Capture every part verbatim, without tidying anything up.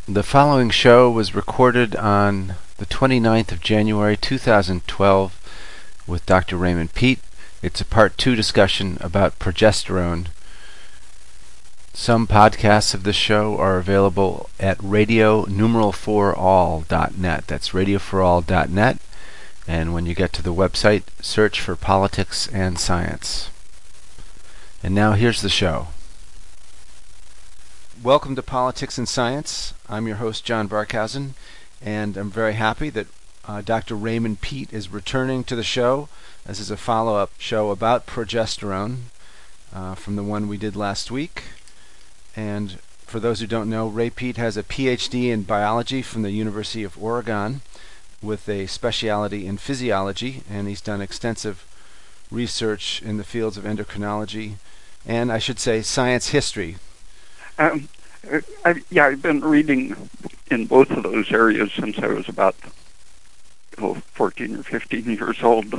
The following show was recorded on the twenty-ninth of January two thousand twelve with Doctor Raymond Peat. It's a part two discussion about progesterone. Some podcasts of this show are available at radio numeral four all dot net. That's radio for all dot net. And when you get to the website, search for Politics and Science. And now here's the show. Welcome to Politics and Science. I'm your host, John Barkhausen, and I'm very happy that uh, Doctor Raymond Peat is returning to the show. This is a follow-up show about progesterone uh, from the one we did last week. And for those who don't know, Ray Peat has a P H D in biology from the University of Oregon with a specialty in physiology, and he's done extensive research in the fields of endocrinology and, I should say, science history. Um, I, yeah, I've been reading in both of those areas since I was about oh, fourteen or fifteen years old.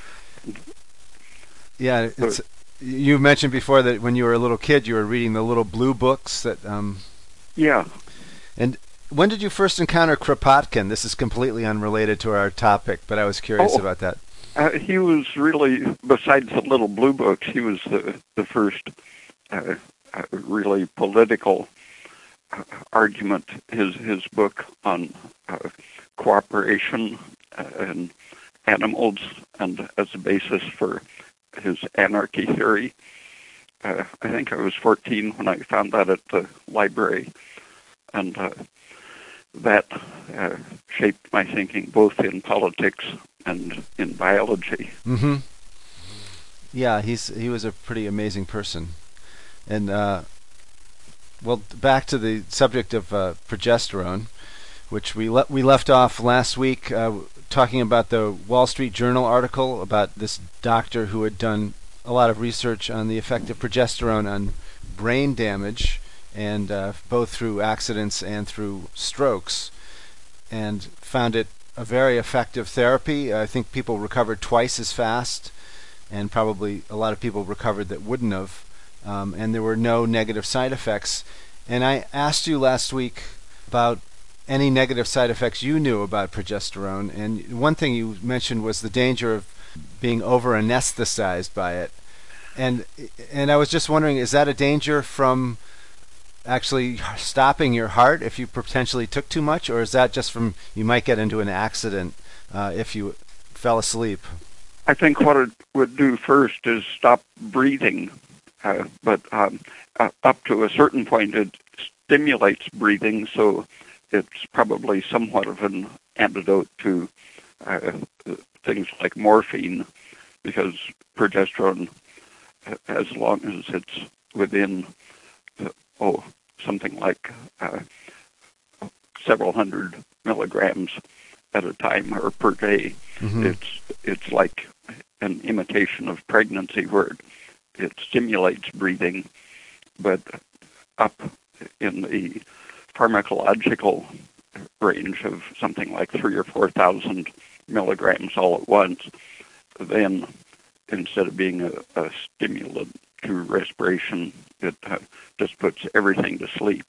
Yeah, it's, you mentioned before that when you were a little kid, you were reading the little blue books. That um, yeah. And when did you first encounter Kropotkin? This is completely unrelated to our topic, but I was curious oh, about that. Uh, he was really, besides the little blue books, he was the the first. Uh, Uh, really political uh, argument. His his book on uh, cooperation uh, in animals and as a basis for his anarchy theory. Uh, I think I was fourteen when I found that at the library, and uh, that uh, shaped my thinking both in politics and in biology. Mm-hmm. Yeah, he's he was a pretty amazing person. And, uh, well, back to the subject of uh, progesterone, which we, le- we left off last week uh, talking about the Wall Street Journal article about this doctor who had done a lot of research on the effect of progesterone on brain damage, and uh, both through accidents and through strokes, and found it a very effective therapy. I think people recovered twice as fast, and probably a lot of people recovered that wouldn't have. Um, and there were no negative side effects. And I asked you last week about any negative side effects you knew about progesterone, and one thing you mentioned was the danger of being over-anesthetized by it. And and I was just wondering, is that a danger from actually stopping your heart if you potentially took too much, or is that just from you might get into an accident uh, if you fell asleep? I think what it would do first is stop breathing. Uh, but um, uh, up to a certain point, it stimulates breathing, so it's probably somewhat of an antidote to uh, things like morphine, because progesterone, as long as it's within, uh, oh, something like uh, several hundred milligrams at a time or per day, mm-hmm. it's it's like an imitation of pregnancy, where it It stimulates breathing, but up in the pharmacological range of something like three or four thousand milligrams all at once, then instead of being a, a stimulant to respiration, it uh, just puts everything to sleep.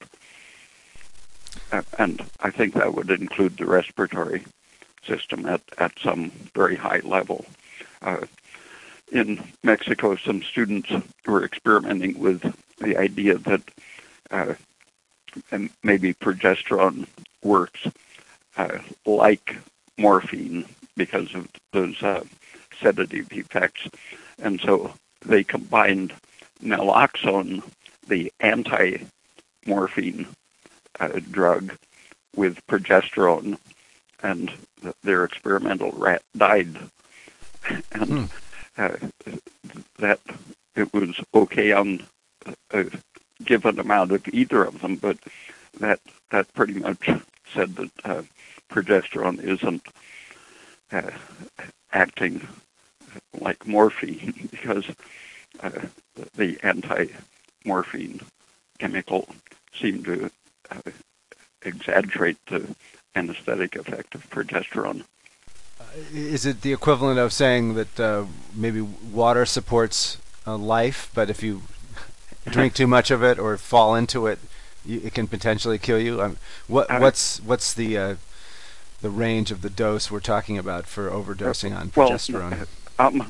Uh, and I think that would include the respiratory system at, at some very high level. Uh, In Mexico, some students were experimenting with the idea that uh, maybe progesterone works uh, like morphine because of those uh, sedative effects. And so they combined naloxone, the anti-morphine uh, drug, with progesterone, and th- their experimental rat died. And hmm. Uh, that it was okay on a given amount of either of them, but that that pretty much said that uh, progesterone isn't uh, acting like morphine, because uh, the anti-morphine chemical seemed to uh, exaggerate the anesthetic effect of progesterone. Is it the equivalent of saying that uh, maybe water supports uh, life, but if you drink too much of it or fall into it, you, it can potentially kill you. Um, what Uh, what's what's the uh, the range of the dose we're talking about for overdosing on well, progesterone? um,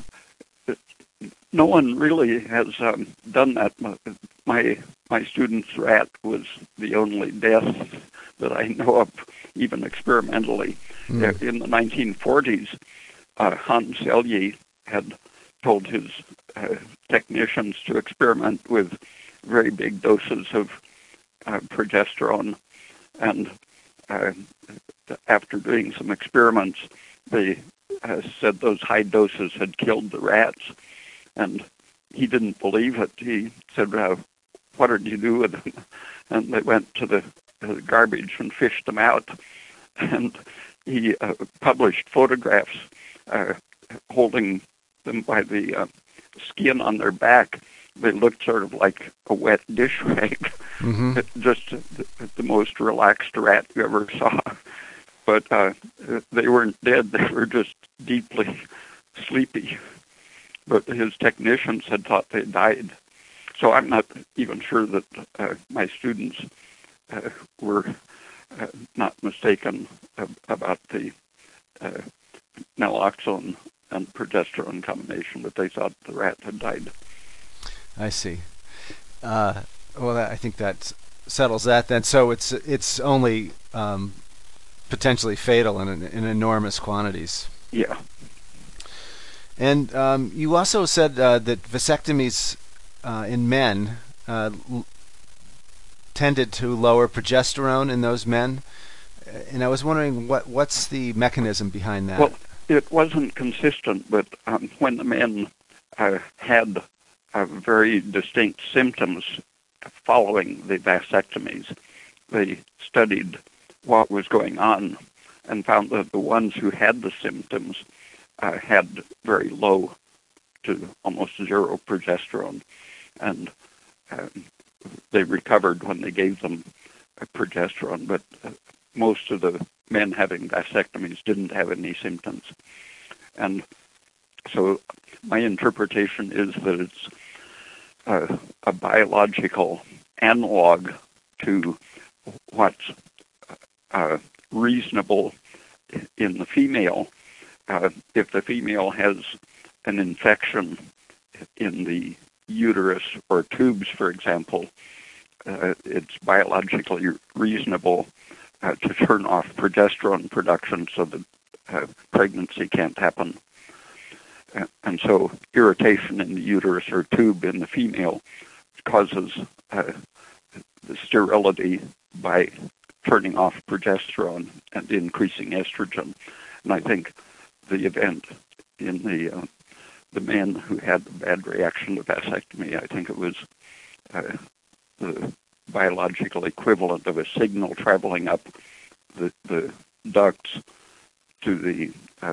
no one really has um, done that. My my student's rat was the only death that I know of, even experimentally. Mm. In the nineteen forties, uh, Hans Selye had told his uh, technicians to experiment with very big doses of uh, progesterone, and uh, after doing some experiments, they uh, said those high doses had killed the rats, and he didn't believe it. He said, uh, what did you do with them? And they went to the, the garbage and fished them out, and he uh, published photographs uh, holding them by the uh, skin on their back. They looked sort of like a wet dish rag, Mm-hmm. just the, the most relaxed rat you ever saw. But uh, they weren't dead. They were just deeply sleepy. But his technicians had thought they died. So I'm not even sure that uh, my students uh, were uh, not mistaken uh, about the uh, naloxone and progesterone combination, but they thought the rat had died. I see. Uh, well, that, I think that settles that then. So it's it's only um, potentially fatal in, in enormous quantities. Yeah. And um, you also said uh, that vasectomies uh, in men uh, l- tended to lower progesterone in those men. And I was wondering what what's the mechanism behind that? Well, it wasn't consistent, but um, when the men uh, had uh, very distinct symptoms following the vasectomies, they studied what was going on and found that the ones who had the symptoms uh, had very low to almost zero progesterone, and uh, they recovered when they gave them uh, progesterone, but uh, most of the men having vasectomies didn't have any symptoms. And so my interpretation is that it's uh, a biological analog to what's uh, reasonable in the female. Uh, if the female has an infection in the uterus or tubes, for example, uh, it's biologically reasonable uh, to turn off progesterone production so that uh, pregnancy can't happen. Uh, and so irritation in the uterus or tube in the female causes uh, the sterility by turning off progesterone and increasing estrogen. And I think the event in the uh, the men who had the bad reaction to vasectomy, I think it was uh, the biological equivalent of a signal traveling up the, the ducts to the, uh,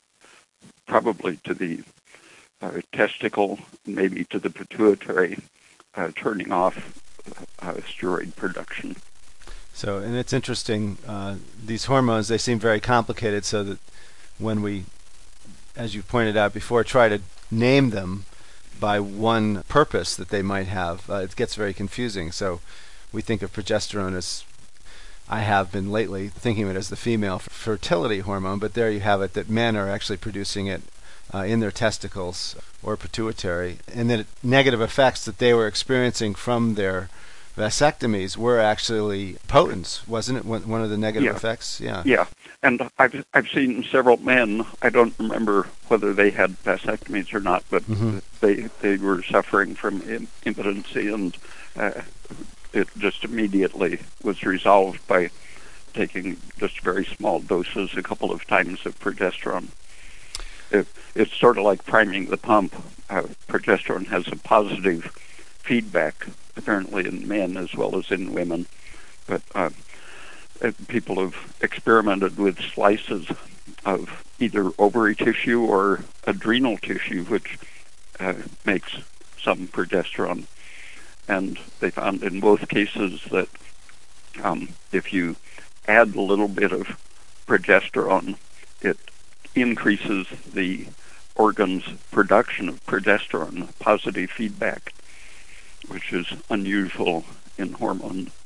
probably to the uh, testicle, maybe to the pituitary, uh, turning off uh, steroid production. So, and it's interesting, uh, these hormones, they seem very complicated, so that when we, as you pointed out before, try to name them by one purpose that they might have, uh, it gets very confusing. So we think of progesterone as, I have been lately thinking of it as the female fertility hormone, but there you have it, that men are actually producing it uh, in their testicles or pituitary, and that negative effects that they were experiencing from their vasectomies were actually potent, wasn't it? One one of the negative Yeah. effects? Yeah. Yeah, and I've I've seen several men. I don't remember whether they had vasectomies or not, but Mm-hmm. they they were suffering from im- impotency, and uh, it just immediately was resolved by taking just very small doses, a couple of times of progesterone. It, it's sort of like priming the pump. Uh, progesterone has a positive feedback, apparently in men as well as in women, but uh, uh, people have experimented with slices of either ovary tissue or adrenal tissue, which uh, makes some progesterone, and they found in both cases that um, if you add a little bit of progesterone, it increases the organ's production of progesterone, positive feedback, which is unusual in hormone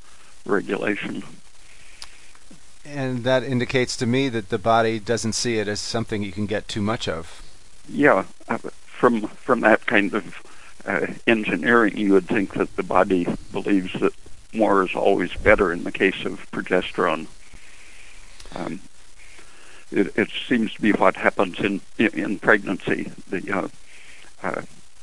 regulation. And that indicates to me that the body doesn't see it as something you can get too much of. Yeah, uh, from from that kind of uh, engineering, you would think that the body believes that more is always better in the case of progesterone. Um, it, it seems to be what happens in in, in pregnancy. The, uh, uh,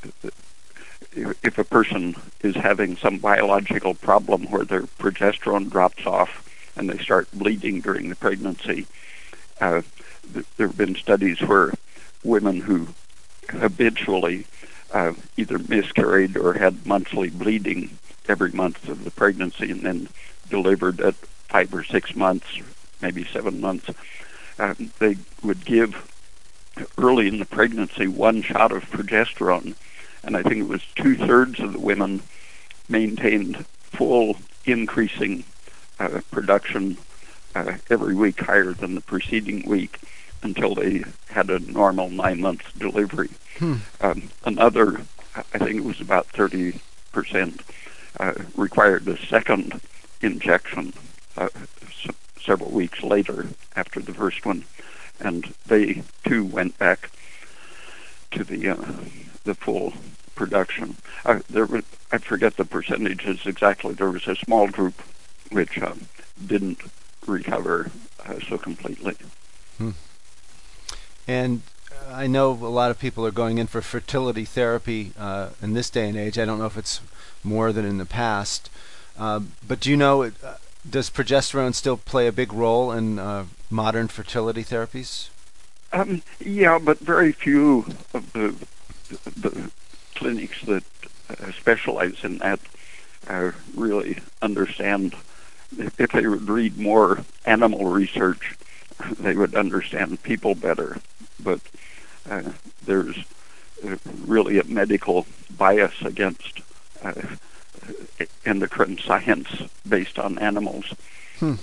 if a person is having some biological problem where their progesterone drops off and they start bleeding during the pregnancy, uh, th- there have been studies where women who habitually uh, either miscarried or had monthly bleeding every month of the pregnancy and then delivered at five or six months, maybe seven months, uh, they would give early in the pregnancy one shot of progesterone, and I think it was two-thirds of the women maintained full increasing uh, production uh, every week higher than the preceding week until they had a normal nine-month delivery. Hmm. Um, another, I think it was about thirty percent, uh, required a second injection uh, s- several weeks later after the first one, and they too went back to the uh, the full production. Uh, there was, I forget the percentages exactly. There was a small group which um, didn't recover uh, so completely. Hmm. And I know a lot of people are going in for fertility therapy uh, in this day and age. I don't know if it's more than in the past. Uh, but do you know, uh, does progesterone still play a big role in uh, modern fertility therapies? Um, yeah, but very few of the, the clinics that uh, specialize in that uh, really understand. If they would read more animal research, they would understand people better. But uh, there's uh, really a medical bias against uh, endocrine science based on animals. Hmm.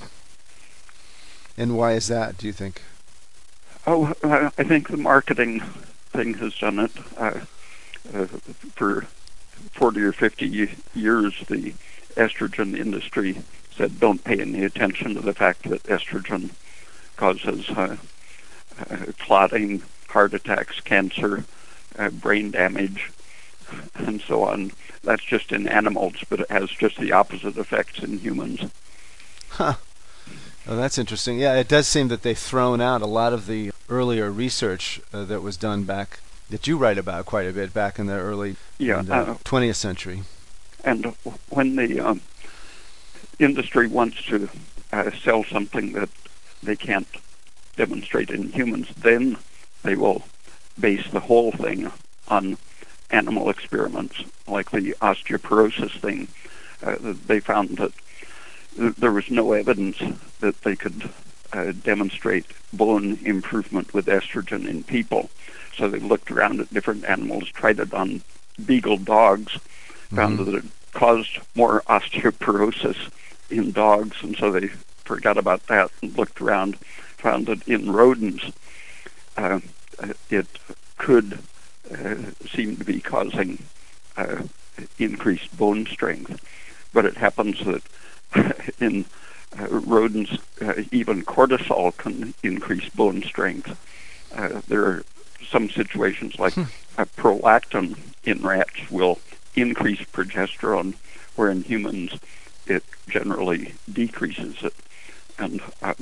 And why is that, do you think? Oh, uh, I think the marketing thing has done it. Uh, uh, for forty or fifty years, the estrogen industry said don't pay any attention to the fact that estrogen causes uh, uh, clotting, heart attacks, cancer, uh, brain damage, and so on. That's just in animals, but it has just the opposite effects in humans. Huh. Oh, that's interesting. Yeah, it does seem that they've thrown out a lot of the earlier research uh, that was done back, that you write about quite a bit, back in the early yeah, in the uh, twentieth century. And when the um, industry wants to uh, sell something that they can't demonstrate in humans, then they will base the whole thing on animal experiments, like the osteoporosis thing. Uh, they found that there was no evidence that they could uh, demonstrate bone improvement with estrogen in people. So they looked around at different animals, tried it on beagle dogs, found mm-hmm. that it caused more osteoporosis in dogs, and so they forgot about that and looked around, found that in rodents uh, it could uh, seem to be causing uh, increased bone strength. But it happens that in uh, rodents, uh, even cortisol can increase bone strength. Uh, there are some situations like hmm. uh, prolactin in rats will increase progesterone, where in humans it generally decreases it. And uh,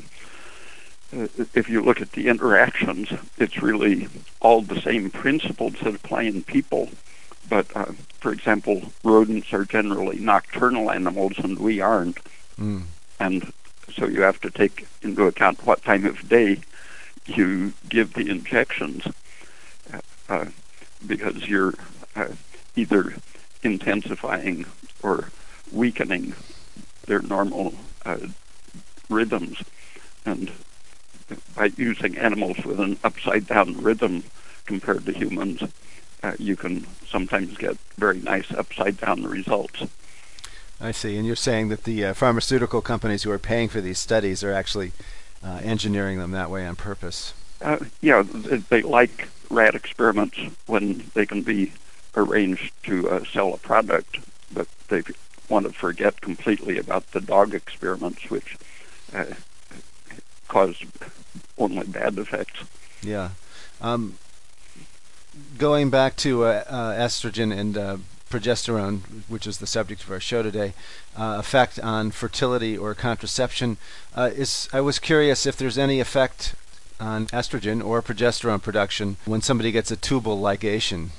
if you look at the interactions, it's really all the same principles that apply in people. But, uh, for example, rodents are generally nocturnal animals, and we aren't. Mm. And so you have to take into account what time of day you give the injections, uh, because you're uh, either intensifying or weakening their normal uh, rhythms. And by using animals with an upside-down rhythm compared to humans, uh, you can sometimes get very nice upside-down results. I see. And you're saying that the uh, pharmaceutical companies who are paying for these studies are actually uh, engineering them that way on purpose. Uh, yeah, they, they like rat experiments when they can be arranged to uh, sell a product, but they want to forget completely about the dog experiments, which uh, caused only bad effects. Yeah. Um, going back to uh, uh, estrogen and uh, progesterone, which is the subject of our show today, uh, effect on fertility or contraception, uh, is I was curious if there's any effect on estrogen or progesterone production when somebody gets a tubal ligation.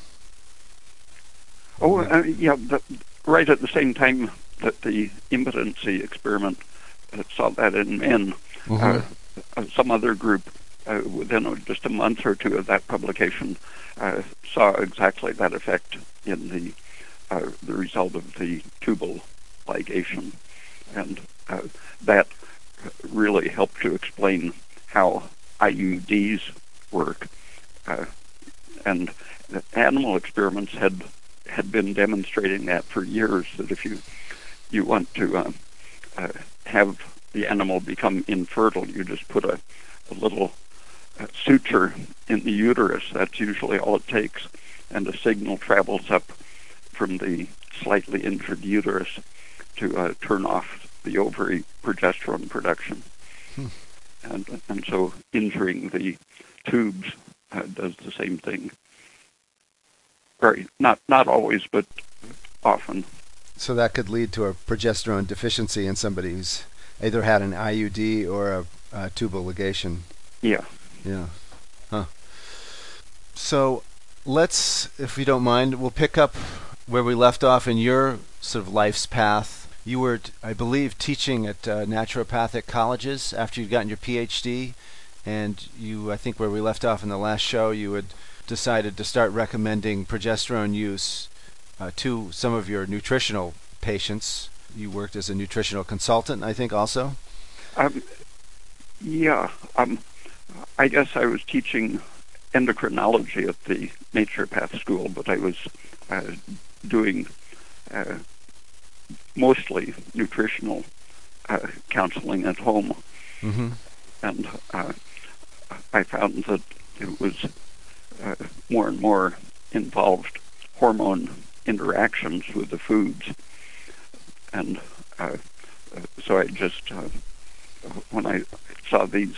Oh, uh, yeah, the, right at the same time that the impotency experiment uh, saw that in men, Mm-hmm. uh, some other group uh, within uh, just a month or two of that publication uh, saw exactly that effect in the uh, the result of the tubal ligation, and uh, that really helped to explain how I U Ds work. Uh, and animal experiments had had been demonstrating that for years, that if you you want to uh, uh, have the animal become infertile, you just put a, a little uh, suture in the uterus. That's usually all it takes, and a signal travels up from the slightly injured uterus to uh, turn off the ovary progesterone production. Hmm. And and so injuring the tubes uh, does the same thing. Very not not always, but often. So that could lead to a progesterone deficiency in somebody who's either had an I U D or a, a tubal ligation. Yeah. Yeah. Huh. So let's, if you don't mind, we'll pick up where we left off in your sort of life's path. You were, I believe, teaching at uh, naturopathic colleges after you'd gotten your P H D, and you, I think where we left off in the last show, you had decided to start recommending progesterone use uh, to some of your nutritional patients. You worked as a nutritional consultant, I think, also? Um, yeah. Um, I guess I was teaching endocrinology at the naturopath school, but I was uh, doing uh, mostly nutritional uh, counseling at home. Mm-hmm. And uh, I found that it was uh, more and more involved hormone interactions with the foods. And uh, so I just, uh, when I saw these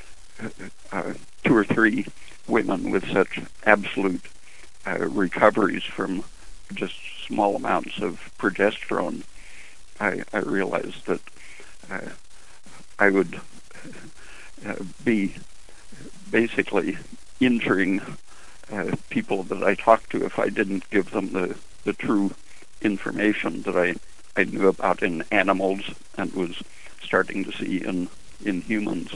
uh, two or three women with such absolute uh, recoveries from just small amounts of progesterone, I, I realized that uh, I would uh, be basically injuring uh, people that I talked to if I didn't give them the, the true information that I, I knew about in animals and was starting to see in, in humans.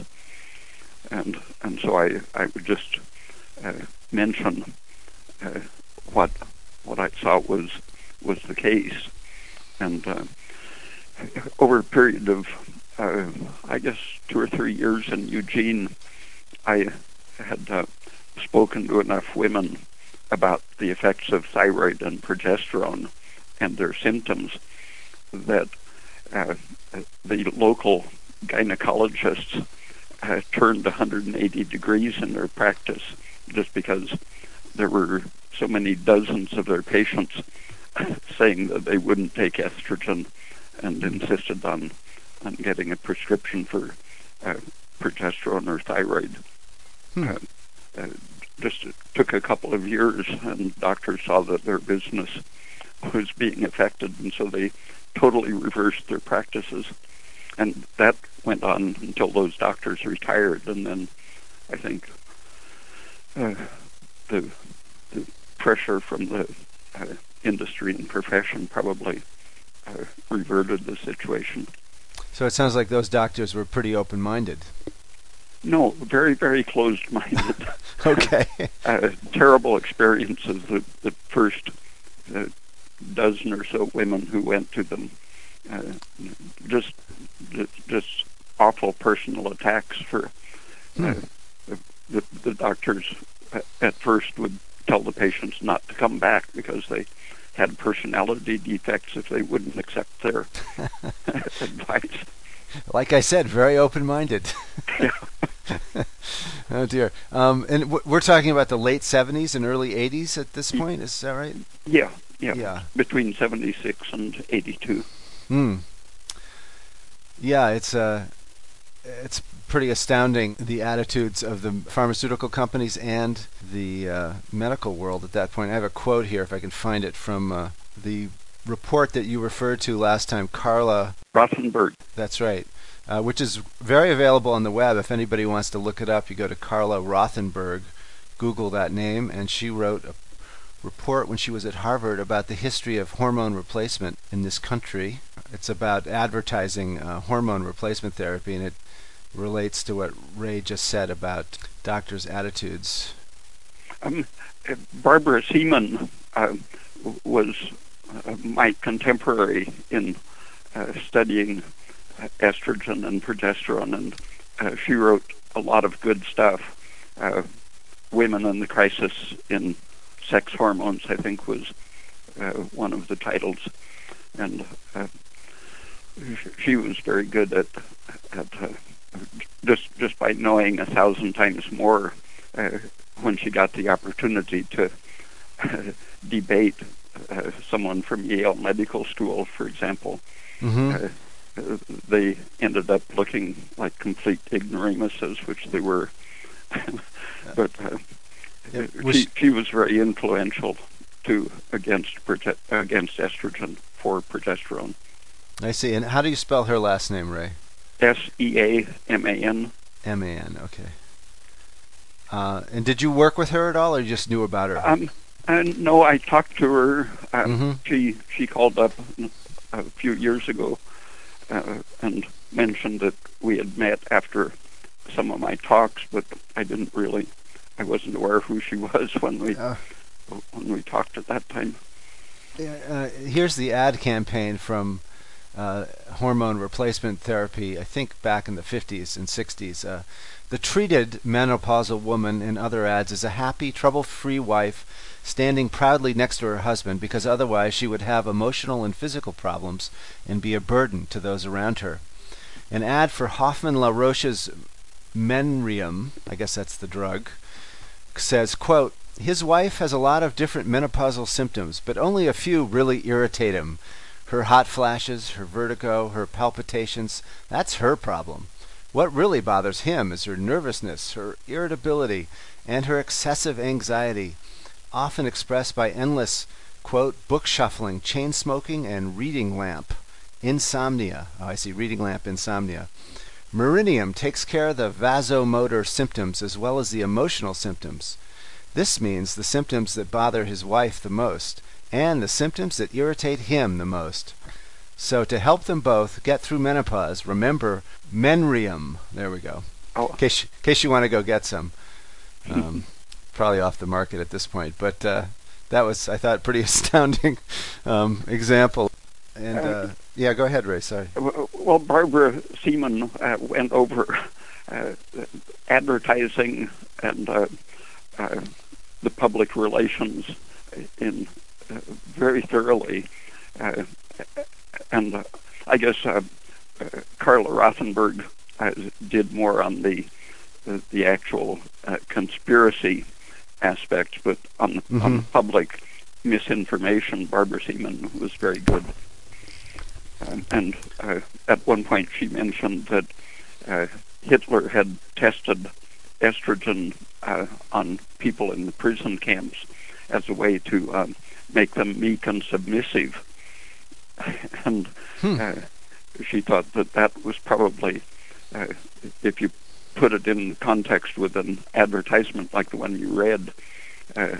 And and so I, I would just uh, mention uh, what what I saw was was the case. And uh, over a period of uh, I guess two or three years in Eugene, I had uh, spoken to enough women about the effects of thyroid and progesterone and their symptoms that uh, the local gynecologists uh, turned one hundred eighty degrees in their practice, just because there were so many dozens of their patients saying that they wouldn't take estrogen and insisted on, on getting a prescription for uh, progesterone or thyroid. Hmm. Uh, uh, just took a couple of years, and doctors saw that their business was being affected, and so they totally reversed their practices. And that went on until those doctors retired, and then I think uh, the, the pressure from the uh, industry and profession probably uh, reverted the situation. So it sounds like those doctors were pretty open-minded. No, very, very closed-minded. Okay. uh, terrible experiences. The, the first uh, dozen or so women who went to them, uh, just, just just awful personal attacks. For uh, Hmm. the, the, the doctors at, at first would tell the patients not to come back because they had personality defects if they wouldn't accept their advice. Like I said, very open-minded. Yeah. Oh dear. Um, and w- we're talking about the late seventies and early eighties at this point. Is that right? Yeah, yeah, Yeah. between seventy-six and eighty-two. Hmm. Yeah, it's uh, it's pretty astounding, the attitudes of the pharmaceutical companies and the uh, medical world at that point. I have a quote here, if I can find it, from uh, the report that you referred to last time, Carla Rothenberg. That's right, uh, which is very available on the web. If anybody wants to look it up, you go to Carla Rothenberg, Google that name, and she wrote a report when she was at Harvard about the history of hormone replacement in this country. It's about advertising uh, hormone replacement therapy, and it relates to what Ray just said about doctors' attitudes. Um, Barbara Seaman uh, was uh, my contemporary in uh, studying uh, estrogen and progesterone, and uh, she wrote a lot of good stuff. Uh, Women and the Crisis in Sex Hormones, I think, was uh, one of the titles, and uh, she was very good at at uh, just just by knowing a thousand times more. Uh, when she got the opportunity to uh, debate uh, someone from Yale Medical School, for example, Mm-hmm. uh, they ended up looking like complete ignoramuses, which they were. But uh, Yeah, she, she was very influential too against proge- against estrogen for progesterone. I see. And how do you spell her last name, Ray? S E A M A N. M A N. Okay. Uh, and did you work with her at all, or you just knew about her? Um, and no, I talked to her. Um, mm-hmm. She she called up a few years ago uh, and mentioned that we had met after some of my talks, but I didn't really, I wasn't aware who she was when we uh, when we talked at that time. Uh, here's the ad campaign from uh, hormone replacement therapy, I think back in the fifties and sixties. Uh, the treated menopausal woman in other ads is a happy, trouble-free wife standing proudly next to her husband, because otherwise she would have emotional and physical problems and be a burden to those around her. An ad for Hoffman La Roche's Menrium, I guess that's the drug, says, quote, his wife has a lot of different menopausal symptoms, but only a few really irritate him. Her hot flashes, her vertigo, her palpitations, that's her problem. What really bothers him is her nervousness, her irritability, and her excessive anxiety, often expressed by endless, quote, book shuffling, chain smoking, and reading lamp insomnia. Oh, I see, reading lamp insomnia. Merinium takes care of the vasomotor symptoms as well as the emotional symptoms. This means the symptoms that bother his wife the most, and the symptoms that irritate him the most. So to help them both get through menopause, remember Menrium. There we go. Oh. In case, in case you want to go get some. Um, probably off the market at this point, but uh, that was, I thought, pretty astounding um, example. And uh, yeah, go ahead, Ray. Sorry. Well, Barbara Seaman uh, went over uh, advertising and uh, uh, the public relations in uh, very thoroughly, uh, and uh, I guess uh, uh, Carla Rothenberg uh, did more on the uh, the actual uh, conspiracy aspect, but on, mm-hmm. on public misinformation, Barbara Seaman was very good. Um, and uh, at one point she mentioned that uh, Hitler had tested estrogen uh, on people in the prison camps as a way to um, make them meek and submissive. And hmm. uh, she thought that that was probably, uh, if you put it in context with an advertisement like the one you read, uh,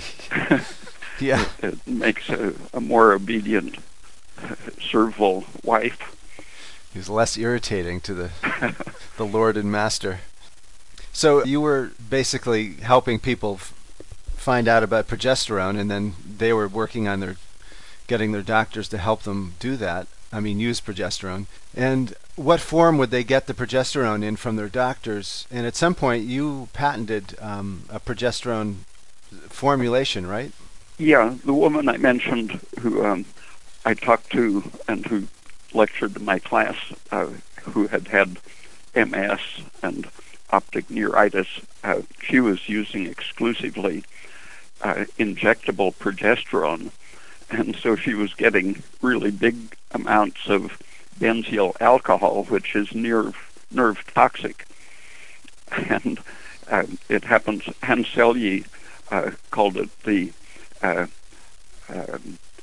yeah. it, it makes a, a more obedient, uh, servile wife. He's less irritating to the the Lord and Master. So you were basically helping people f- find out about progesterone, and then they were working on their getting their doctors to help them do that. I mean, use progesterone. And what form would they get the progesterone in from their doctors? And at some point, you patented um, a progesterone formulation, right? Yeah, the woman I mentioned who um, I talked to and who lectured to my class, uh, who had had M S and optic neuritis, uh, she was using exclusively uh, injectable progesterone, and so she was getting really big amounts of benzyl alcohol, which is nerve nerve toxic. And uh, it happens, Hans Selye uh, called it the uh, uh,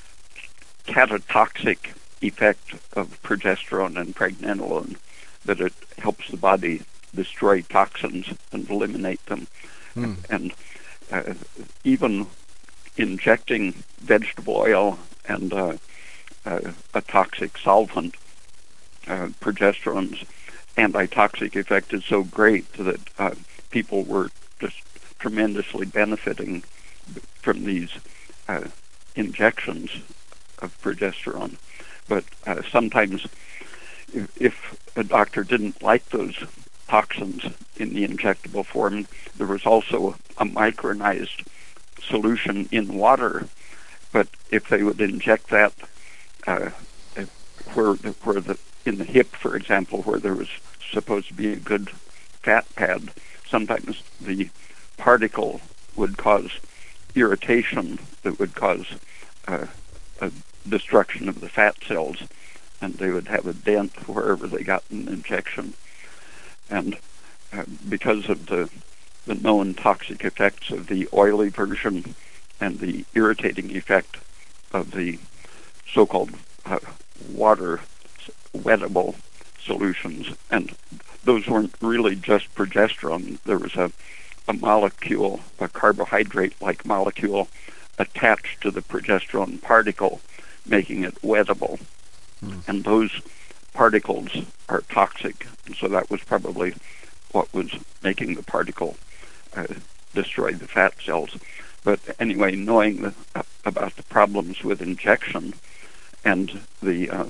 catatoxic effect of progesterone and pregnenolone, that it helps the body destroy toxins and eliminate them. Mm. And uh, even injecting vegetable oil and uh, uh, a toxic solvent, uh, progesterone's antitoxic effect is so great that uh, people were just tremendously benefiting from these uh, injections of progesterone. But uh, sometimes if, if a doctor didn't like those toxins in the injectable form, there was also a micronized solution in water. But if they would inject that uh, where, where the in the hip, for example, where there was supposed to be a good fat pad, sometimes the particle would cause irritation that would cause uh, a destruction of the fat cells, and they would have a dent wherever they got an injection. And uh, because of the, the known toxic effects of the oily version and the irritating effect of the so-called uh, water wettable solutions, and those weren't really just progesterone. There was a, a molecule, a carbohydrate-like molecule attached to the progesterone particle, making it wettable. Mm. And those particles are toxic, and so that was probably what was making the particle uh, destroy the fat cells. But anyway, knowing the, uh, about the problems with injection and the uh,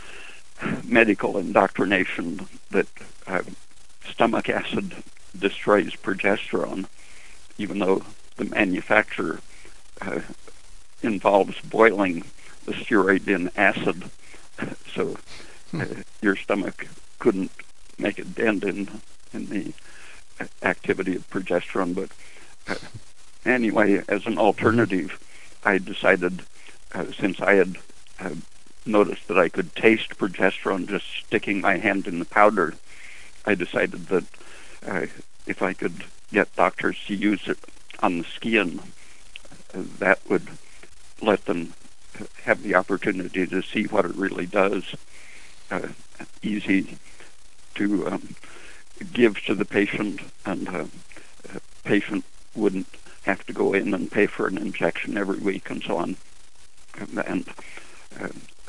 medical indoctrination that uh, stomach acid destroys progesterone, even though the manufacturer uh, involves boiling the steroid in acid, so uh, your stomach couldn't make a dent in, in the activity of progesterone. But uh, anyway, as an alternative, I decided, uh, since I had uh, noticed that I could taste progesterone just sticking my hand in the powder, I decided that uh, if I could get doctors to use it on the skin, uh, that would let them have the opportunity to see what it really does. Uh, easy to um, give to the patient, and uh, a patient wouldn't have to go in and pay for an injection every week and so on. And uh,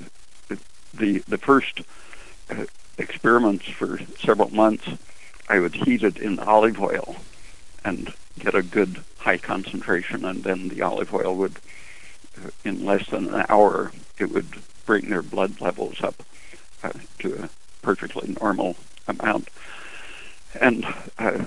the the first uh, experiments for several months, I would heat it in olive oil and get a good high concentration, and then the olive oil would, uh, in less than an hour, it would bring their blood levels up uh, to a perfectly normal amount. And uh,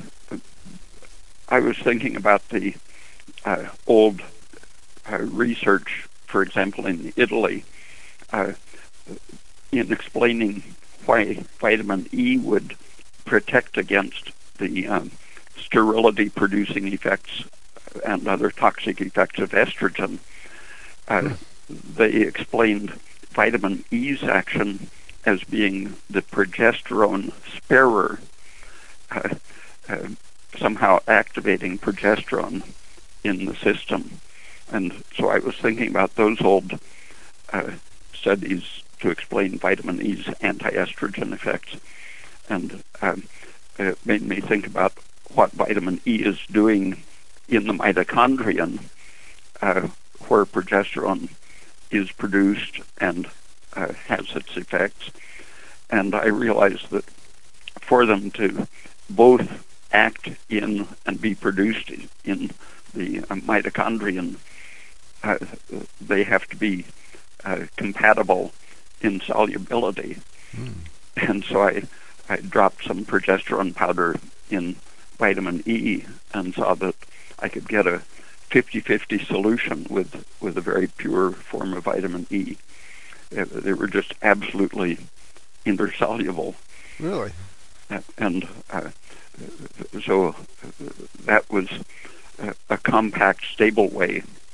I was thinking about the uh, old uh, research, for example, in Italy, uh, in explaining why vitamin E would protect against the um, sterility-producing effects and other toxic effects of estrogen. Uh, they explained vitamin E's action as being the progesterone sparer, uh, uh, somehow activating progesterone in the system. And so I was thinking about those old uh, studies to explain vitamin E's anti-estrogen effects. And um, it made me think about what vitamin E is doing in the mitochondrion, uh, where progesterone is produced and uh, has its effects. And I realized that for them to both act in and be produced in the uh, mitochondrion, uh, they have to be uh, compatible in solubility. Mm. And so I, I dropped some progesterone powder in vitamin E and saw that I could get a fifty-fifty solution with, with a very pure form of vitamin E. Uh, they were just absolutely intersoluble. Really? Uh, and uh, so uh, that was a, a compact, stable way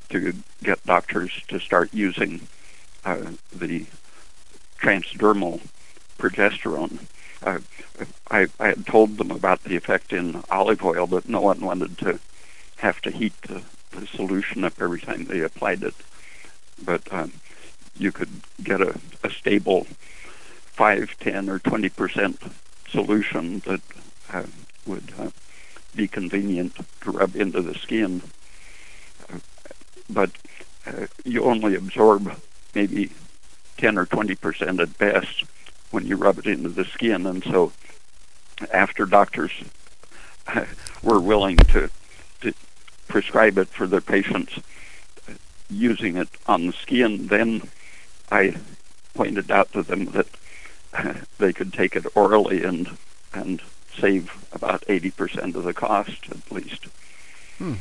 to get doctors to start using uh, the transdermal progesterone. Uh, I, I had told them about the effect in olive oil, but no one wanted to have to heat the, the solution up every time they applied it. But um, you could get a, a stable five, ten, or twenty percent solution that uh, would uh, be convenient to rub into the skin. Uh, but uh, you only absorb maybe ten or twenty percent at best when you rub it into the skin. And so after doctors uh, were willing to, to prescribe it for their patients uh, using it on the skin, then I pointed out to them that uh, they could take it orally and and save about eighty percent of the cost at least. Hmm.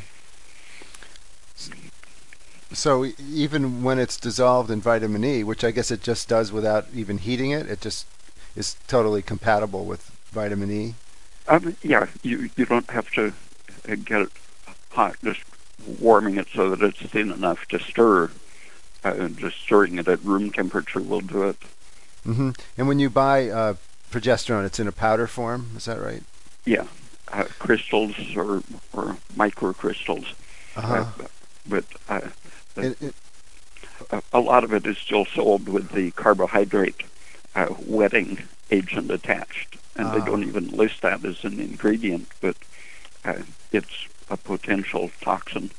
So even when it's dissolved in vitamin E, which I guess it just does without even heating it, it just is totally compatible with vitamin E? Um, yeah, you, you don't have to uh, get it hot, just warming it so that it's thin enough to stir. Uh, just stirring it at room temperature will do it. Mm-hmm. And when you buy uh, progesterone, it's in a powder form, is that right? Yeah, uh, crystals or, or microcrystals. Uh-huh. Uh, but uh, It, it, a, a lot of it is still sold with the carbohydrate uh, wetting agent attached, and Ah. they don't even list that as an ingredient, but uh, it's a potential toxin.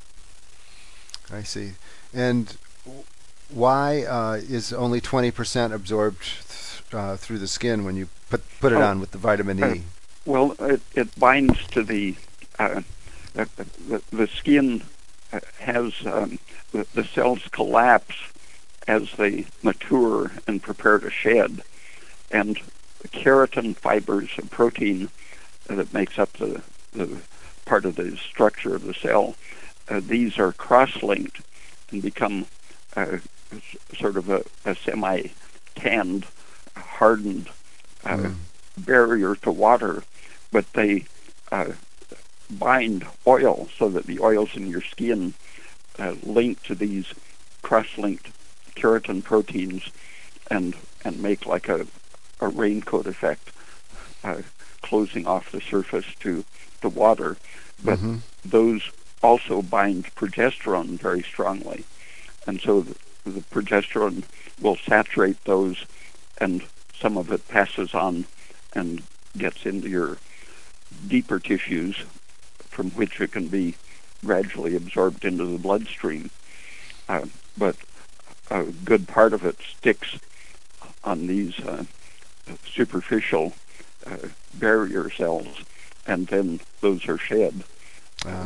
I see. And why uh, is only twenty percent absorbed th- uh, through the skin when you put put it Oh, on with the vitamin uh, E? Well, it, it binds to the uh, uh, the, the skin uh, has um, the, the cells collapse as they mature and prepare to shed, and the keratin fibers, a protein that makes up the, the part of the structure of the cell, uh, these are cross-linked and become uh, sort of a, a semi-tanned, hardened uh, Mm. barrier to water, but they uh, bind oil so that the oils in your skin uh, link to these cross-linked keratin proteins and and make like a, a raincoat effect, uh, closing off the surface to the water. But Mm-hmm. those also bind progesterone very strongly. And so the, the progesterone will saturate those, and some of it passes on and gets into your deeper tissues, from which it can be gradually absorbed into the bloodstream. Uh, but a good part of it sticks on these uh, superficial uh, barrier cells, and then those are shed. Uh,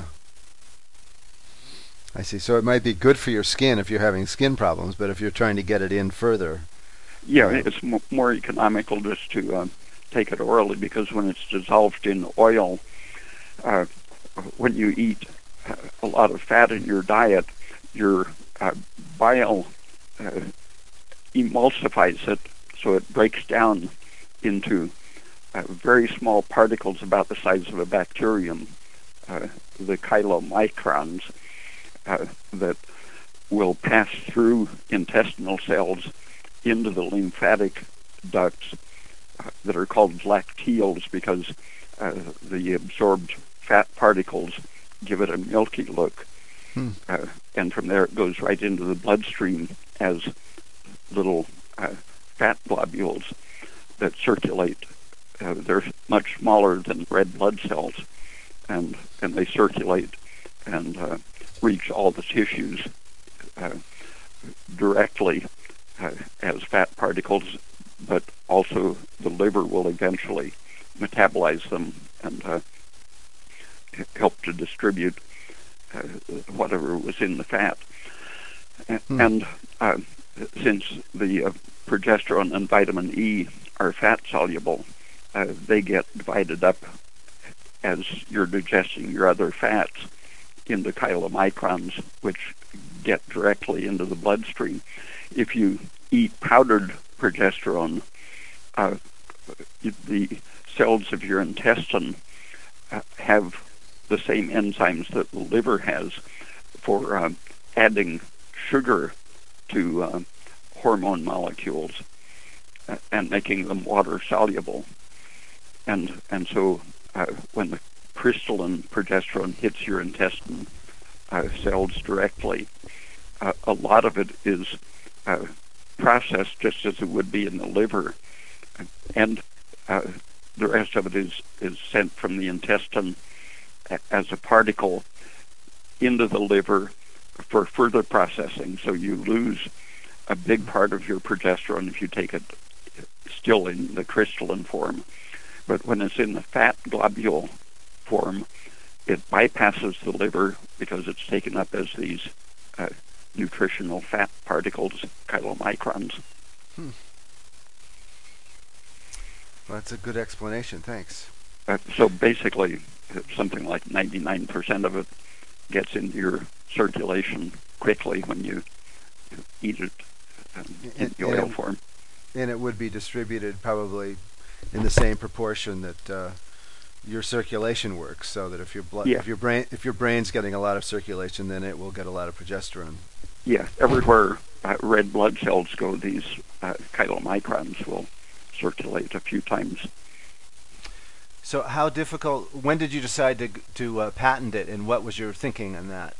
I see. So it might be good for your skin if you're having skin problems, but if you're trying to get it in further. Yeah, uh, it's m- more economical just to uh, take it orally, because when it's dissolved in oil, uh, when you eat uh, a lot of fat in your diet, your uh, bile uh, emulsifies it, so it breaks down into uh, very small particles about the size of a bacterium, uh, the chylomicrons, uh, that will pass through intestinal cells into the lymphatic ducts uh, that are called lacteals, because uh, the absorbed fat particles give it a milky look. Hmm. Uh, and from there it goes right into the bloodstream as little uh, fat globules that circulate. Uh, they're much smaller than red blood cells, and and they circulate and uh, reach all the tissues uh, directly uh, as fat particles, but also the liver will eventually metabolize them and uh, help to distribute uh, whatever was in the fat. Hmm. And uh, since the uh, progesterone and vitamin E are fat soluble, uh, they get divided up as you're digesting your other fats into chylomicrons, which get directly into the bloodstream. If you eat powdered progesterone, uh, the cells of your intestine uh, have the same enzymes that the liver has for um, adding sugar to uh, hormone molecules uh, and making them water soluble. And and so uh, when the crystalline progesterone hits your intestine uh, cells directly, uh, a lot of it is uh, processed just as it would be in the liver, and uh, the rest of it is, is sent from the intestine as a particle into the liver for further processing. So you lose a big part of your progesterone if you take it still in the crystalline form. But when it's in the fat globule form, it bypasses the liver because it's taken up as these uh, nutritional fat particles, chylomicrons. Hmm. Well, that's a good explanation. Thanks. Uh, so basically, something like ninety-nine percent of it gets into your circulation quickly when you eat it um, in the oil and, form. And it would be distributed probably in the same proportion that uh, your circulation works, so that if your blood, yeah. if your brain, if your brain's getting a lot of circulation, then it will get a lot of progesterone. Yeah, everywhere uh, red blood cells go, these uh, chylomicrons will circulate a few times. So, how difficult? When did you decide to to uh, patent it, and what was your thinking on that?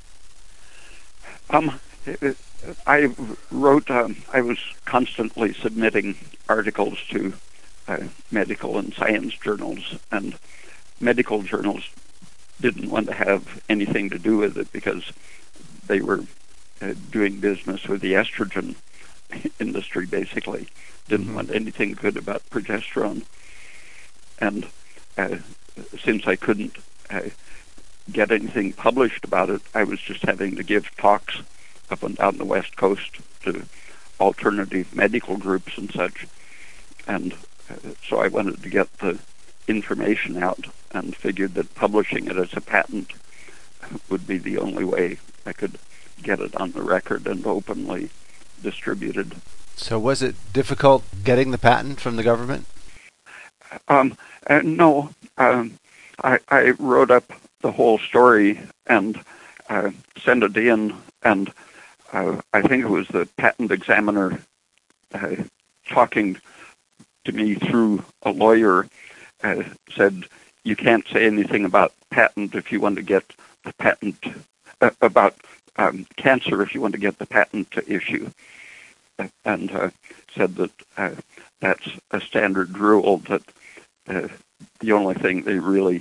Um, it, it, I wrote. Um, I was constantly submitting articles to uh, medical and science journals, and medical journals didn't want to have anything to do with it because they were uh, doing business with the estrogen industry. Basically, didn't mm-hmm. want anything good about progesterone, and Uh, since I couldn't uh, get anything published about it, I was just having to give talks up and down the West Coast to alternative medical groups and such. And uh, so I wanted to get the information out and figured that publishing it as a patent would be the only way I could get it on the record and openly distributed. So was it difficult getting the patent from the government? Um, uh, no, um, I, I wrote up the whole story and uh, sent it in, and uh, I think it was the patent examiner uh, talking to me through a lawyer uh, said, you can't say anything about patent if you want to get the patent, uh, about um, cancer if you want to get the patent to issue, uh, and uh, said that uh, that's a standard rule, that Uh, the only thing they really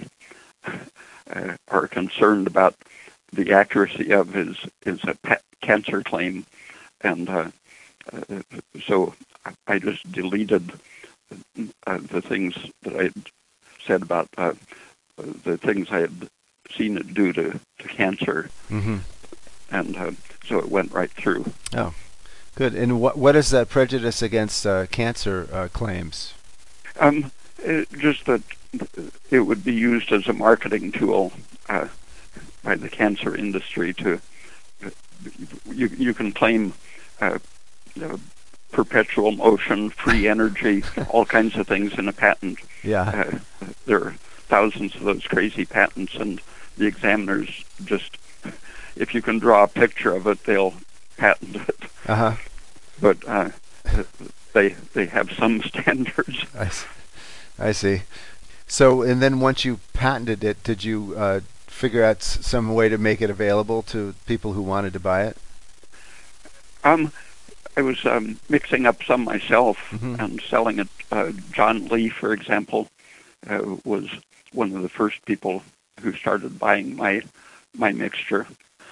uh, are concerned about the accuracy of is is a pa- cancer claim, and uh, uh, so I just deleted uh, the things that I had said about uh, the things I had seen it do to, to cancer, mm-hmm. and uh, so it went right through. Oh, good. And what what is that prejudice against uh, cancer uh, claims? Um. It, just that it would be used as a marketing tool uh, by the cancer industry to, uh, you, you can claim uh, uh, perpetual motion, free energy, all kinds of things in a patent. Yeah. Uh, there are thousands of those crazy patents, and the examiners just, if you can draw a picture of it, they'll patent it. Uh-huh. But uh, they, they have some standards. I see. I see. So, and then once you patented it, did you uh, figure out s- some way to make it available to people who wanted to buy it? Um, I was um, mixing up some myself mm-hmm. and selling it. Uh, John Lee, for example, uh, was one of the first people who started buying my my mixture,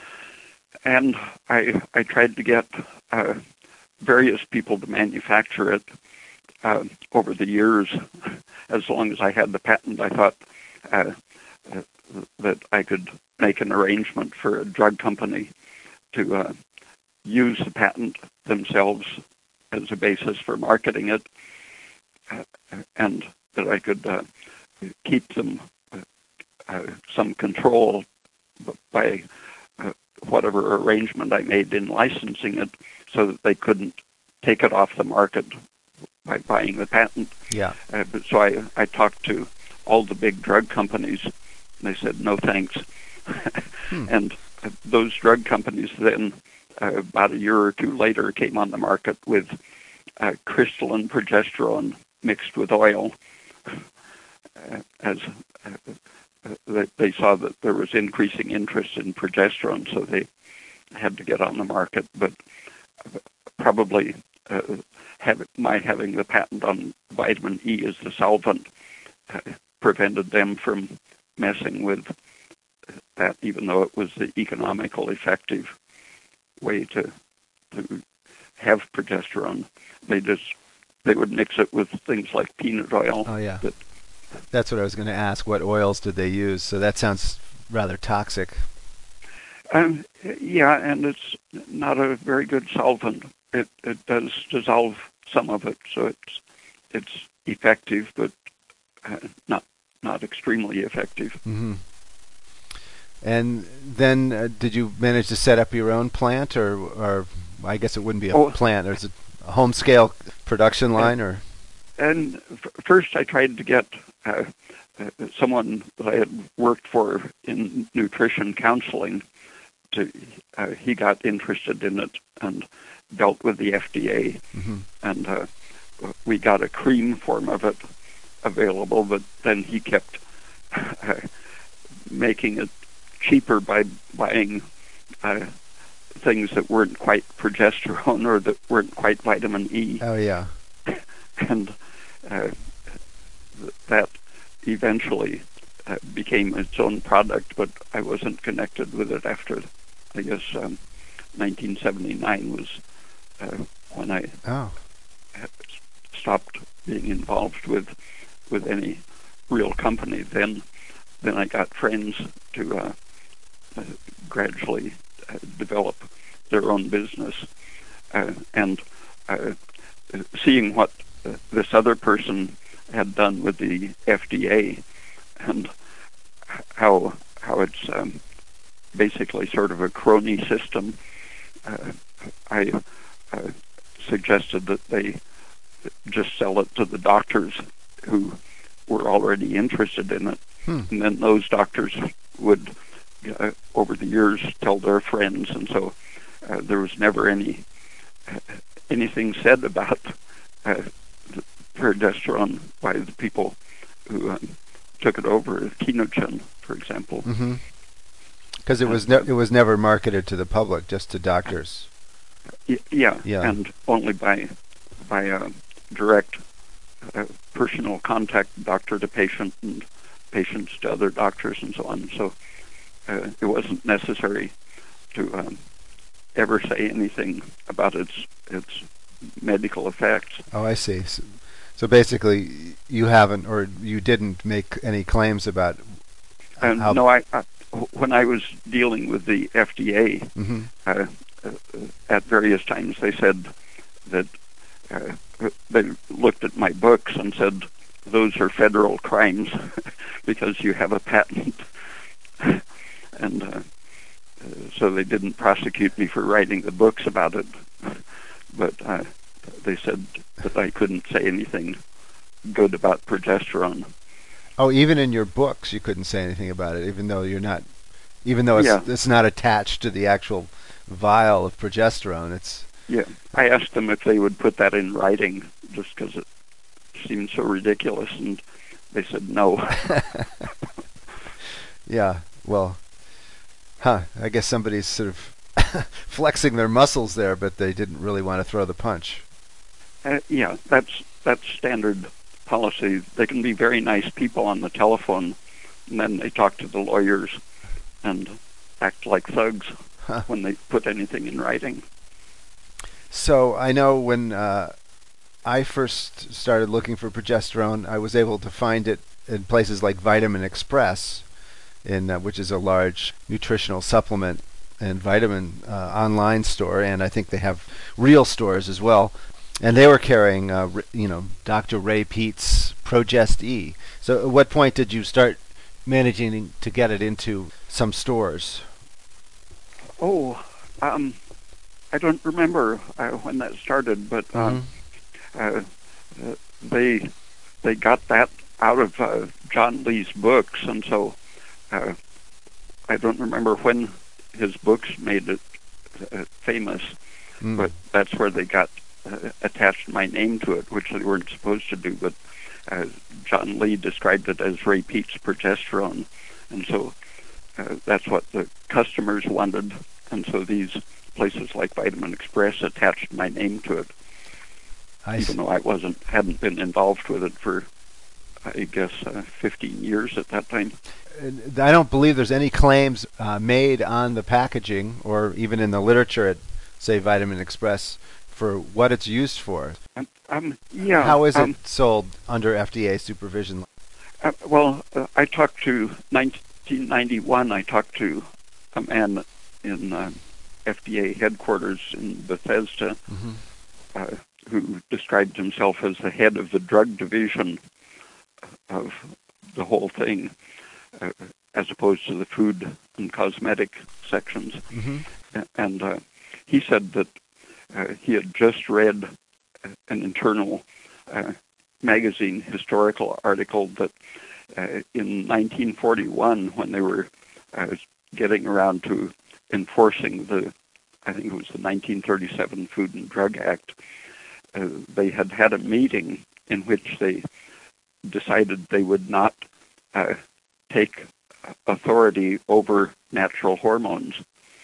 and I I tried to get uh, various people to manufacture it. Uh, over the years, as long as I had the patent, I thought uh, uh, that I could make an arrangement for a drug company to uh, use the patent themselves as a basis for marketing it, uh, and that I could uh, keep them uh, some control by uh, whatever arrangement I made in licensing it, so that they couldn't take it off the market by buying the patent. Yeah. Uh, but so I, I talked to all the big drug companies, and they said, no thanks. hmm. And those drug companies then, uh, about a year or two later, came on the market with uh, crystalline progesterone mixed with oil, uh, as uh, they, they saw that there was increasing interest in progesterone, so they had to get on the market. But probably uh, have, my having the patent on vitamin E as the solvent uh, prevented them from messing with that, even though it was the economical, effective way to to have progesterone. They just they would mix it with things like peanut oil. Oh yeah, But, that's what I was going to ask. What oils did they use? So that sounds rather toxic. um, yeah, and it's not a very good solvent. It it does dissolve some of it, so it's it's effective, but uh, not not extremely effective. Mm-hmm. And then, uh, did you manage to set up your own plant, or, or I guess it wouldn't be a Oh. plant, or is it a home scale production line, or? And f- first, I tried to get uh, uh, someone that I had worked for in nutrition counseling. To uh, he got interested in it and dealt with the F D A, Mm-hmm. and uh, we got a cream form of it available. But then he kept uh, making it cheaper by buying uh, things that weren't quite progesterone or that weren't quite vitamin E. Oh yeah. And uh, th- that eventually uh, became its own product, but I wasn't connected with it after, I guess, um, nineteen seventy-nine was uh, when I Oh. stopped being involved with with any real company. Then, then I got friends to uh, uh, gradually uh, develop their own business, uh, and uh, seeing what uh, this other person had done with the F D A, and how how it's um, basically sort of a crony system. Uh, I uh, suggested that they just sell it to the doctors who were already interested in it, Hmm. and then those doctors would, uh, over the years, tell their friends, and so uh, there was never any uh, anything said about uh, progesterone by the people who um, took it over, Kenogen, for example. Mm-hmm. Because it was ne- it was never marketed to the public, just to doctors. Y- yeah, Yeah. and only by by uh, direct uh, personal contact, doctor to patient and patients to other doctors and so on. So uh, it wasn't necessary to um, ever say anything about its its medical effects. Oh, I see. So, so basically, you haven't, or you didn't make any claims about And how. no, I, I when I was dealing with the F D A, Mm-hmm. uh, uh, at various times they said that uh, they looked at my books and said those are federal crimes because you have a patent, and uh, so they didn't prosecute me for writing the books about it, but uh, they said that I couldn't say anything good about progesterone. Oh, even in your books, you couldn't say anything about it, even though you're not, even though it's Yeah. it's not attached to the actual vial of progesterone. It's Yeah, I asked them if they would put that in writing just because it seemed so ridiculous, and they said no. yeah. Well, huh? I guess somebody's sort of flexing their muscles there, but they didn't really want to throw the punch. Uh, yeah, that's that's standard policy. They can be very nice people on the telephone, and then they talk to the lawyers and act like thugs Huh. when they put anything in writing. So I know when uh, I first started looking for progesterone, I was able to find it in places like Vitamin Express, in uh, which is a large nutritional supplement and vitamin uh, online store, and I think they have real stores as well. And they were carrying, uh, r- you know, Doctor Ray Peat's Progest E. So at what point did you start managing to get it into some stores? Oh, um, I don't remember uh, when that started, but um, uh, uh, they they got that out of uh, John Lee's books, and so uh, I don't remember when his books made it uh, famous, Mm. but that's where they got uh, attached my name to it, which they weren't supposed to do. But uh, John Lee described it as Ray Peat's progesterone, and so uh, that's what the customers wanted, and so these places like Vitamin Express attached my name to it, I even see. though I wasn't hadn't been involved with it for, I guess, uh, fifteen years at that time. I don't believe there's any claims uh, made on the packaging or even in the literature at, say, Vitamin Express for what it's used for. Um, um, yeah. How is um, it sold under F D A supervision? Uh, well, uh, I talked to nineteen ninety-one. I talked to a man in uh, F D A headquarters in Bethesda, Mm-hmm. uh, who described himself as the head of the drug division of the whole thing, uh, as opposed to the food and cosmetic sections. Mm-hmm. And uh, he said that uh, he had just read an internal uh, magazine historical article that uh, in nineteen forty-one, when they were uh, getting around to enforcing the, I think it was the nineteen thirty-seven Food and Drug Act, uh, they had had a meeting in which they decided they would not uh, take authority over natural hormones.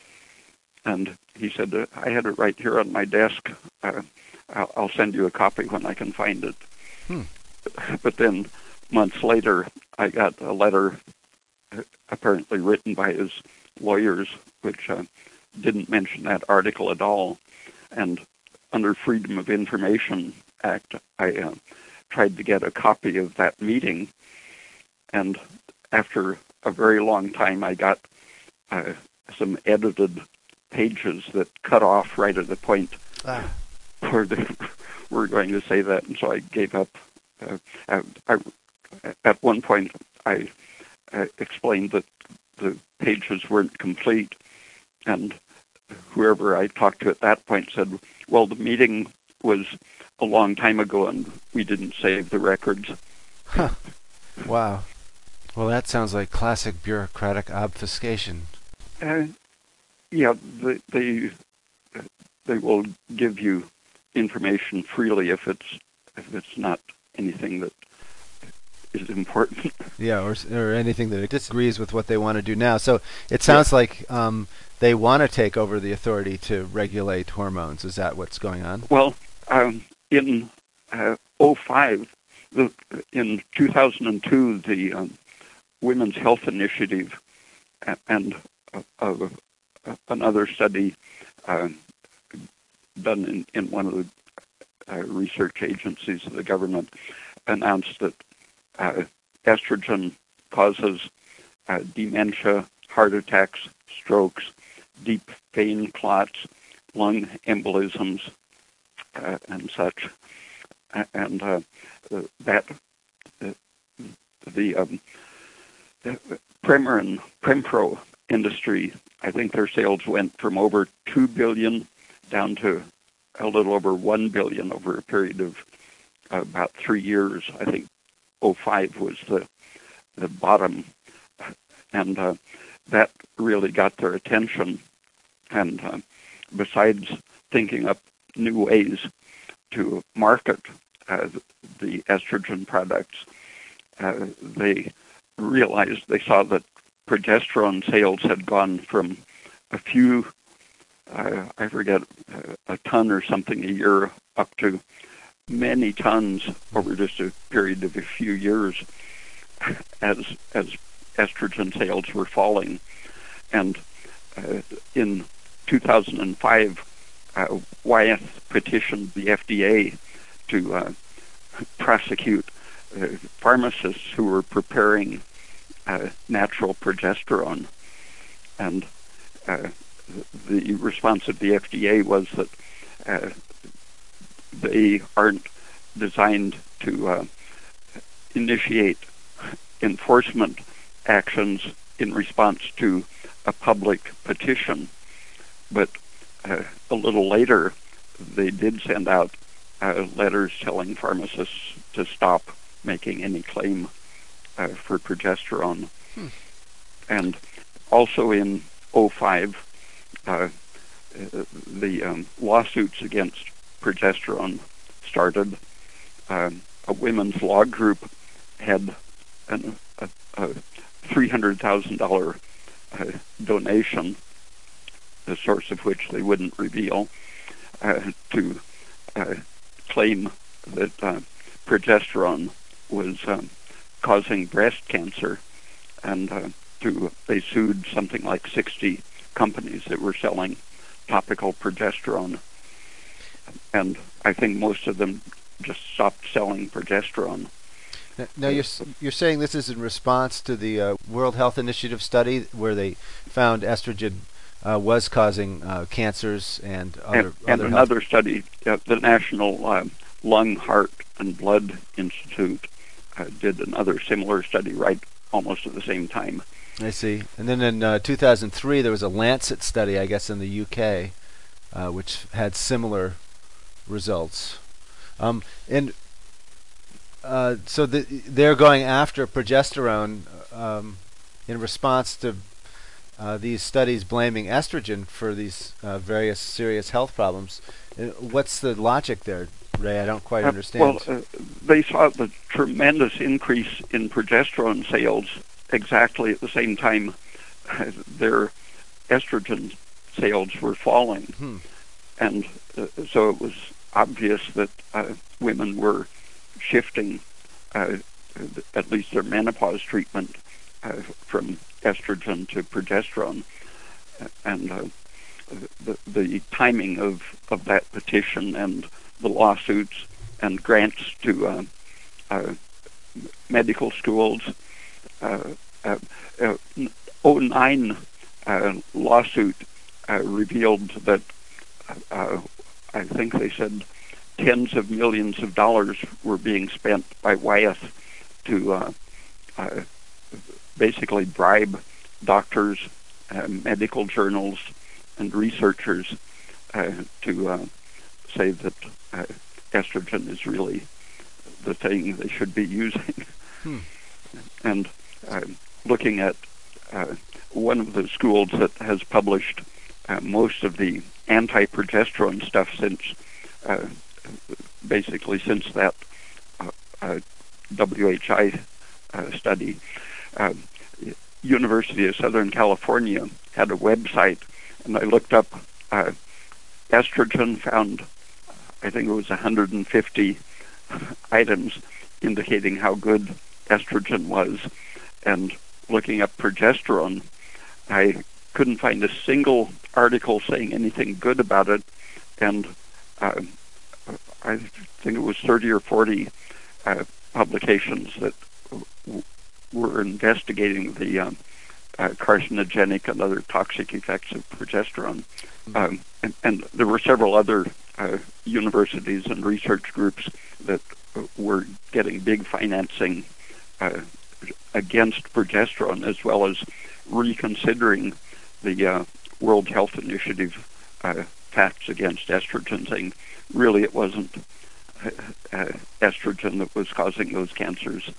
And he said, uh, I had it right here on my desk. Uh, I'll, I'll send you a copy when I can find it. Hmm. But then months later, I got a letter uh, apparently written by his lawyers, which uh, didn't mention that article at all. And under Freedom of Information Act, I uh, tried to get a copy of that meeting. And after a very long time, I got uh, some edited pages that cut off right at the point Ah. where they were going to say that, and so I gave up. Uh, I, I, at one point, I uh, explained that the pages weren't complete, and whoever I talked to at that point said, well, the meeting was a long time ago, and we didn't save the records. Huh. Wow. Well, that sounds like classic bureaucratic obfuscation. Uh, yeah, they, they they will give you information freely if it's if it's not anything that is important. Yeah, or or anything that disagrees with what they want to do now. So it sounds yeah. like um, they want to take over the authority to regulate hormones. Is that what's going on? Well, um, in uh, oh five, the, in two thousand two, the um, Women's Health Initiative and uh, uh, another study uh, done in, in one of the uh, research agencies of the government announced that uh, estrogen causes uh, dementia, heart attacks, strokes, deep vein clots, lung embolisms, uh, and such. And uh, that uh, the um, Premarin, Prempro industry, I think their sales went from over two billion down to a little over one billion over a period of uh, about three years. I think oh five was the the bottom, and uh, that really got their attention. And uh, besides thinking up new ways to market uh, the estrogen products, uh, they realized they saw that progesterone sales had gone from a few, uh, I forget, uh, a ton or something a year up to many tons over just a period of a few years as as estrogen sales were falling. And uh, in two thousand five, uh, Wyeth petitioned the F D A to uh, prosecute uh, pharmacists who were preparing uh, natural progesterone. And uh, the response of the F D A was that uh, they aren't designed to uh, initiate enforcement actions in response to a public petition. But uh, a little later, they did send out uh, letters telling pharmacists to stop making any claim uh, for progesterone. Hmm. And also in oh five, uh, the um, lawsuits against progesterone started. Um, a women's law group had an, a, a three hundred thousand dollars uh, donation, the source of which they wouldn't reveal, uh, to uh, claim that uh, progesterone was um, causing breast cancer, and uh, to they sued something like sixty companies that were selling topical progesterone, and I think most of them just stopped selling progesterone. Now, now you're you're saying this is in response to the uh, World Health Initiative study where they found estrogen uh, was causing uh, cancers and other and, and other another health. study, uh, the National uh, Lung, Heart, and Blood Institute uh, did another similar study right almost at the same time. I see. And then in uh, two thousand three, there was a Lancet study, I guess, in the U K, uh, which had similar results. Um, and uh, so the, they're going after progesterone um, in response to uh, these studies blaming estrogen for these uh, various serious health problems. Uh, what's the logic there, Ray? I don't quite Uh, understand. well, uh, they saw the tremendous increase in progesterone sales exactly at the same time uh, their estrogen sales were falling. Hmm. And uh, so it was obvious that uh, women were shifting uh, at least their menopause treatment uh, from estrogen to progesterone. And uh, the, the timing of, of that petition and the lawsuits and grants to uh, uh, medical schools, uh, uh, uh, oh nine uh, lawsuit uh, revealed that uh, I think they said tens of millions of dollars were being spent by Wyeth to uh, uh, basically bribe doctors, uh, medical journals, and researchers uh, to uh, say that uh, estrogen is really the thing they should be using. Hmm. And uh, looking at uh, one of the schools that has published uh, most of the anti-progesterone stuff since uh, basically since that uh, uh, W H I uh, study. Uh, University of Southern California had a website, and I looked up uh, estrogen, found I think it was one hundred fifty items indicating how good estrogen was, and looking up progesterone, I couldn't find a single article saying anything good about it, and uh, I think it was thirty or forty uh, publications that w- were investigating the um, uh, carcinogenic and other toxic effects of progesterone. Um, and, and there were several other uh, universities and research groups that were getting big financing uh, against progesterone, as well as reconsidering the uh, World Health Initiative uh, facts against estrogen, saying really it wasn't uh, uh, estrogen that was causing those cancers.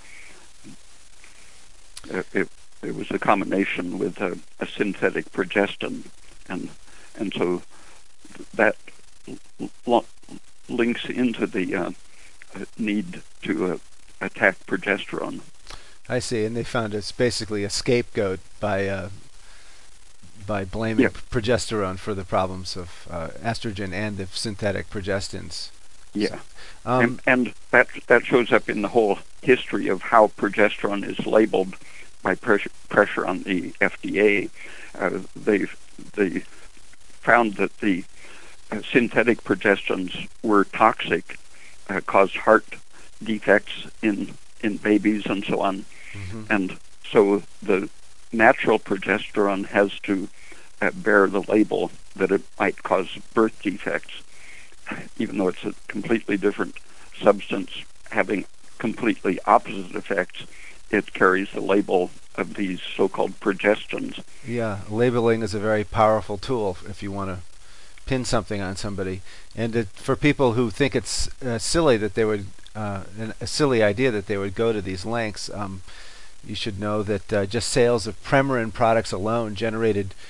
Uh, it, it was a combination with a, a synthetic progestin, and and so that l- links into the uh, need to uh, attack progesterone. I see, and they found it's basically a scapegoat by uh, by blaming Yeah. progesterone for the problems of uh, estrogen and the synthetic progestins. Yeah, Um, and, and that that shows up in the whole history of how progesterone is labeled by pressure, pressure on the F D A. Uh, they they found that the uh, synthetic progestins were toxic, uh, caused heart defects in in babies and so on, mhm. and so the natural progesterone has to uh, bear the label that it might cause birth defects, even though it's a completely different substance having completely opposite effects. It carries the label of these so-called progestins. Yeah, labeling is a very powerful tool if you want to pin something on somebody. And it, for people who think it's uh, silly that they would, uh, an, a silly idea that they would go to these lengths, um, you should know that uh, just sales of Premarin products alone generated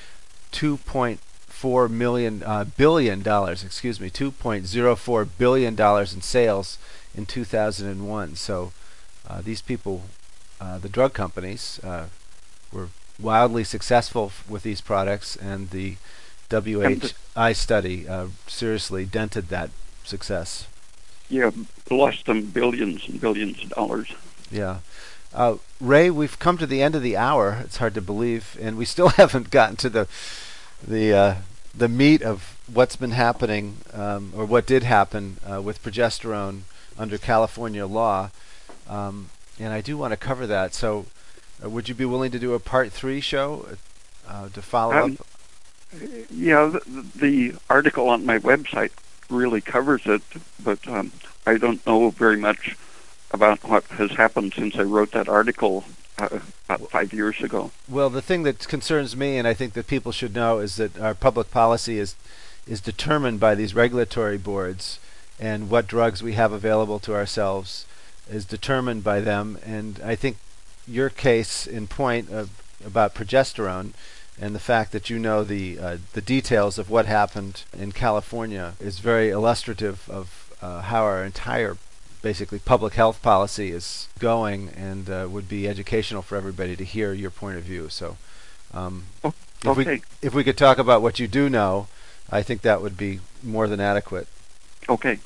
two point four million uh, billion dollars, excuse me, two point zero four billion dollars in sales in two thousand one. So uh, these people, uh, the drug companies, uh, were wildly successful f- with these products, and the W H I study uh, seriously dented that success. Yeah, lost them billions and billions of dollars. Yeah. Uh, Ray, we've come to the end of the hour. It's hard to believe, and we still haven't gotten to the the uh, the meat of what's been happening, um, or what did happen uh, with progesterone under California law. Um, and I do want to cover that. So, uh, would you be willing to do a part three show uh, to follow Um, up? Yeah, the, the article on my website really covers it, but um, I don't know very much about what has happened since I wrote that article uh, about five years ago. Well, the thing that concerns me, and I think that people should know, is that our public policy is is determined by these regulatory boards, and what drugs we have available to ourselves is determined by them. And I think your case in point of, about progesterone, and the fact that you know the uh, the details of what happened in California, is very illustrative of uh, how our entire basically public health policy is going, and uh, would be educational for everybody to hear your point of view. So um, Oh, if we okay. if we could talk about what you do know, I think that would be more than adequate. Okay.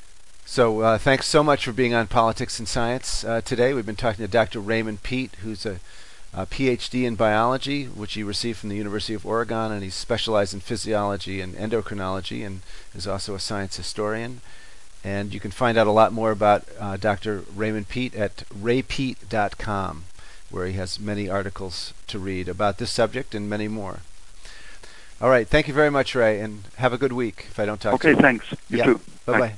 So uh, thanks so much for being on Politics and Science uh, today. We've been talking to Doctor Raymond Peat, who's a a P H D in biology, which he received from the University of Oregon, and he's specialized in physiology and endocrinology, and is also a science historian. And you can find out a lot more about uh, Doctor Raymond Peat at ray peat dot com, where he has many articles to read about this subject and many more. All right, thank you very much, Ray, and have a good week if I don't talk Okay, to you. thanks. You Yeah. too. Bye-bye. Bye.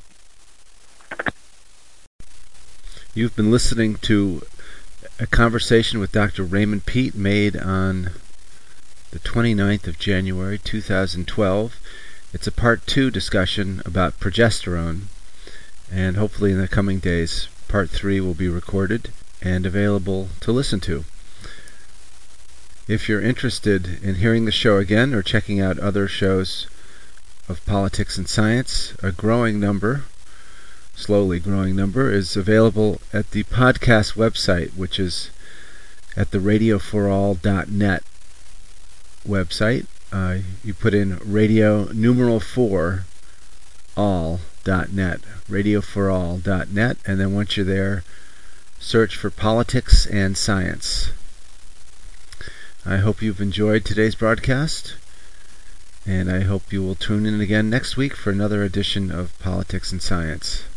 You've been listening to a conversation with Doctor Raymond Peat made on the twenty-ninth of January two thousand twelve. It's a part two discussion about progesterone, and hopefully in the coming days part three will be recorded and available to listen to. If you're interested in hearing the show again or checking out other shows of Politics and Science, a growing number slowly growing number is available at the podcast website, which is at the radio for all dot net website. Uh, you put in radio numeral four all dot net, radio for all dot net, and then once you're there, search for Politics and Science. I hope you've enjoyed today's broadcast, and I hope you will tune in again next week for another edition of Politics and Science.